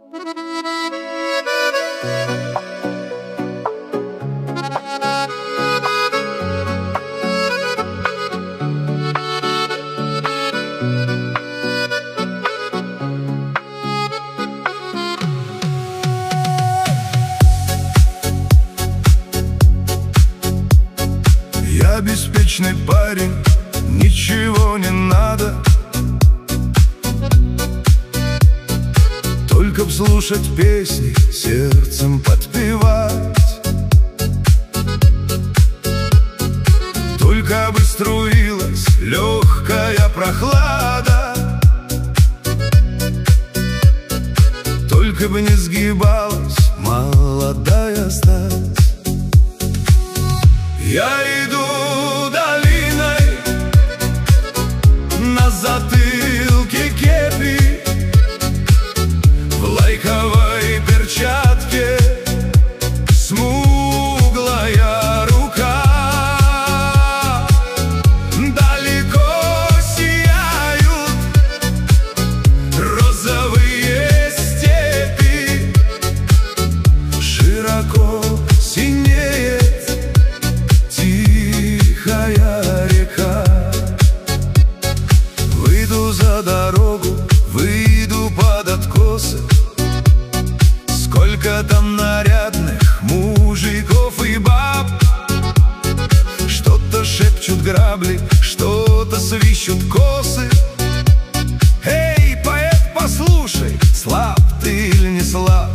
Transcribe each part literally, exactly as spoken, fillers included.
Я беспечный парень, ничего не надо, только б слушать песни, сердцем подпевать, только бы струилась легкая прохлада, только бы не сгибалась молодая стать. Я иду долиной, на затылке кепи, в лайковой перчатке смуглая рука. Далеко сияют розовые степи, широко синеет тихая река. Выйду за дорогу, выйду под откосы, сколько там нарядных мужиков и баб. Что-то шепчут грабли, что-то свищут косы. Эй, поэт, послушай, слаб ты или не слаб?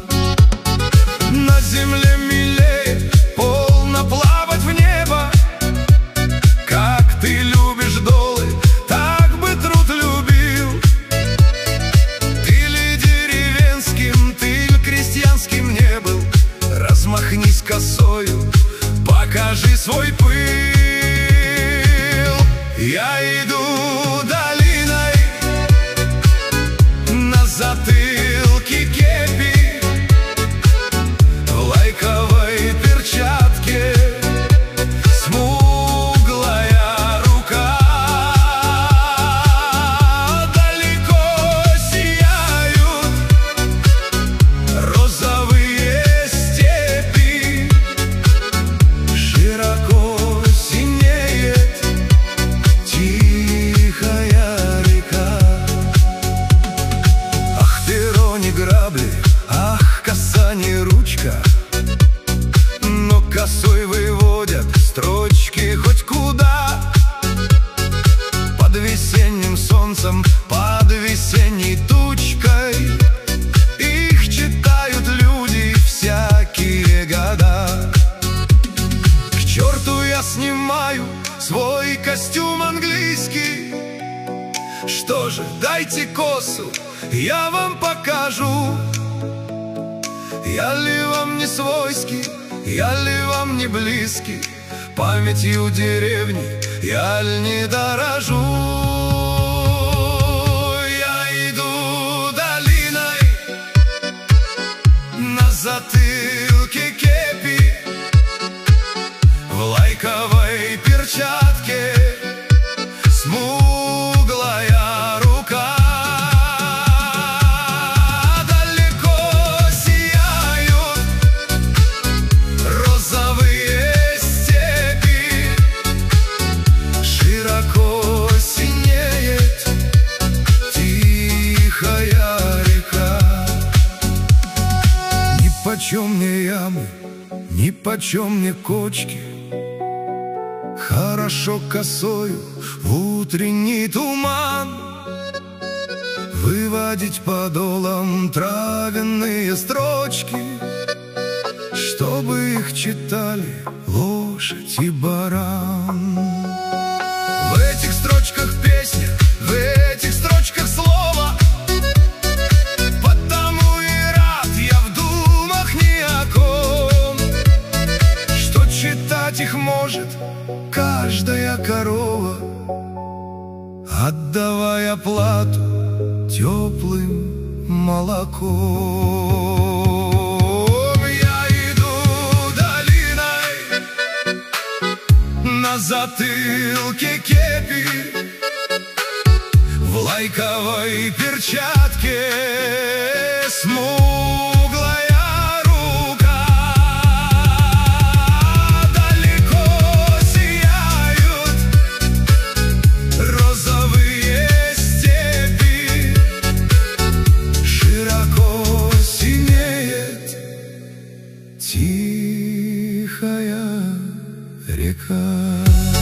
На земле милее полно плавать в небо. Как ты любишь долы, так бы труд любил. Ты ли деревенским, ты ли крестьянским не был? Размахнись косою, покажи свой пыл. Я иду долиной, на затылке кепи, в лайковой перчатке смуглая рука. Далеко сияют розовые степи, широко синеет тихая река. Ах, перо не грабли, ах, коса не ручка, но косой выводят строчки хоть куда. Под весенним солнцем, под весенней тучкой их читают люди всякие года. К черту я снимаю свой костюм английский. Что же, дайте косу, я вам покажу. Я ли вам не свойский, я ли вам не близкий? Памятью деревни я ли не дорожу? Я иду долиной, на затылке кепи, в лайковой перчатке смуглая рука. Далеко сияют розовые степи, широко синеет тихая река. Нипочем мне ямы, нипочем мне кочки, хорошо косою в утренний туман выводить подолом травяные строчки, чтобы их читали лошадь и баран. В этих строчках песня, в этих строчках слово, потому и рад я в думах ни о ком, что читать их может каждая корова, отдавая плату теплым молоком. Я иду долиной, на затылке кепи, в лайковой перчатке Смуглая рука, далеко сияют розовые степи, широко синеет тихая река.